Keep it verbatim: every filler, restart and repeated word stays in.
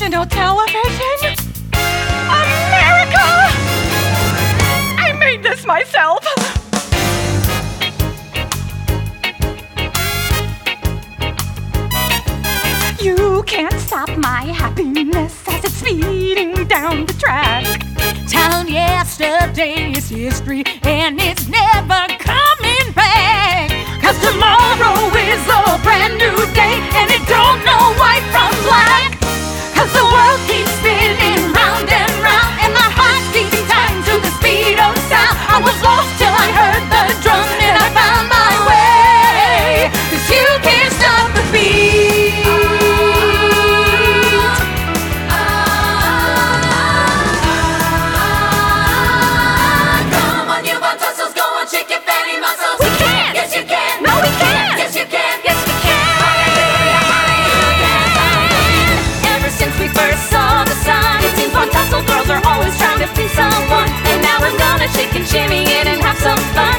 national television. America! I made this myself. You can't stop my happiness as it's speeding down the track. Town yesterday is history and it's never coming back. 'Cause tomorrow is a brand new day and it don't know white from black. 'Cause the world keeps spinning round and round and my heart's beating time to the speed of sound. I was lost till I heard the drum and I found my way. 'Cause you can't stop the beat. Girls are always trying to please someone, and now we're gonna shake and shimmy it and have some fun.